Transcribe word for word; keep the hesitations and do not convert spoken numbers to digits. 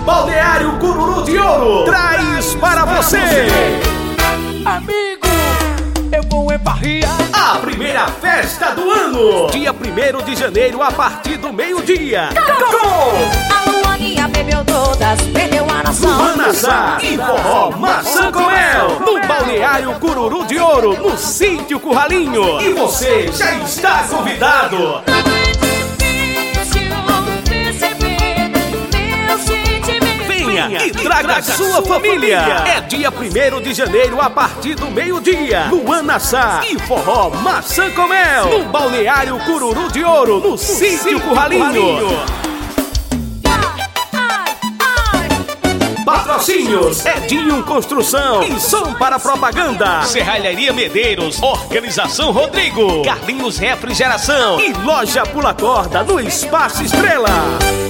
Balneário Cururu de Ouro traz para você, amigo, eu vou embarriar a primeira festa do ano, dia primeiro de janeiro, a partir do meio-dia. A Luaninha bebeu todas, perdeu a noção. Luanassá e forró Maçã com Mel, no Balneário Cururu de Ouro, no Sítio Curralinho. E você já está convidado. Venha e traga a sua família. É dia primeiro de janeiro, a partir do meio-dia. Luanassá e forró Maçã com Mel, no Balneário Cururu de Ouro, no Sítio Curralinho. Patrocínios: Edinho Construção e Som para Propaganda, Serralharia Medeiros, Organização Rodrigo, Carlinhos Refrigeração e Loja Pula Corda no Espaço Estrela.